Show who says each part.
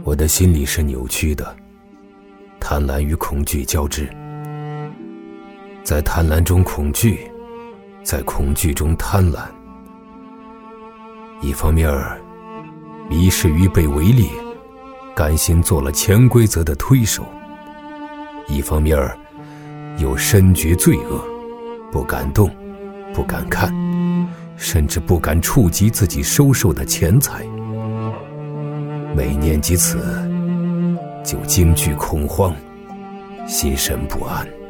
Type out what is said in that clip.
Speaker 1: 我的心里是扭曲的，贪婪与恐惧交织，在贪婪中恐惧，在恐惧中贪婪。一方面迷失于被围猎，甘心做了潜规则的推手；一方面又深觉罪恶，不敢动，不敢看，甚至不敢触及自己收受的钱财。每念及此，就惊惧恐慌，心神不安。